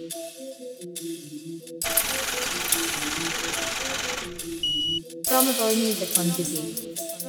Promotor Music on Dizzy.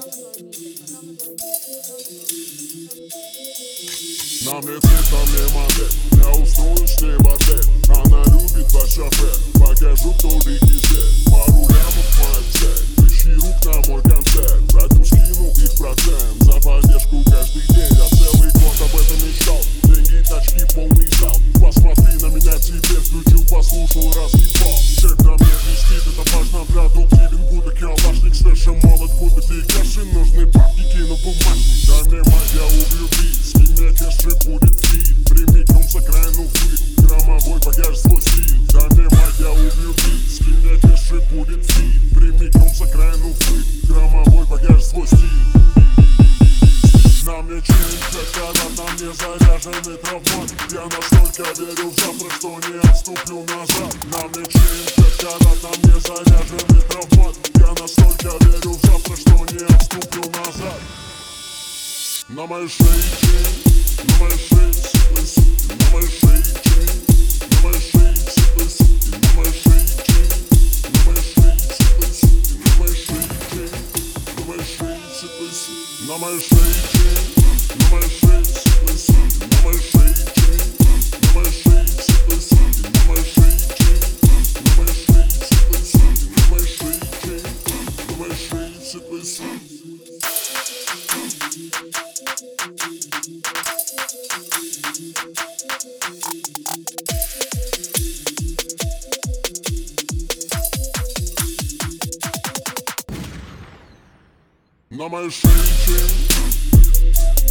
На мне цвет, на мне модель. Я устрою с ней бордель. Она любит под шофер. Покажу, кто дикий зверь. Пару лямов моя цель. Тысячи рук на мой концерт. Брату скину их процент. За поддержку каждый день. Я целый год об этом мечтал. Деньги, тачки, полный зал. Посмотри на меня теперь. Включил, послушал, разъебал. Цепь на мне блестит, это важно. Продуктивен, будто калашник. Свежим молод, будто ты каши. Нужны бабки, кину бумажник. Дай мне мать, я убью бит. Скинь мне кэши, будет фит. Прямиком с окраину фит. Громовой, покажи свой стиль. Дай мне мать, я убью бит. Скинь мне кэши, будет фит. Прямиком с окраину фит. Громовой, покажи свой стиль. На мне чейн, когда на мне заряженный травмат. Я настолько верю в завтра, что не отступлю назад. На мне чейн, когда на мне заряженный травмат. Я настолько верю в завтра, что не отступлю назад. На моей шее чейн, на моей шее сиплый сутки. На моей шее чейн, на моей шее сиплый сутки. На моей шее чейн, на моей шее сиплый сутки. На моей шее чейн, на моей шее сиплый сутки. На моей шее чейн, на моей шее сиплый сутки. На моей шее чейн, на моей шее сиплый сутки. На моей шее чейн, на моей шее сиплый сутки. На моей шее чейн, на моей шее сиплый сутки. На моей шее чейн.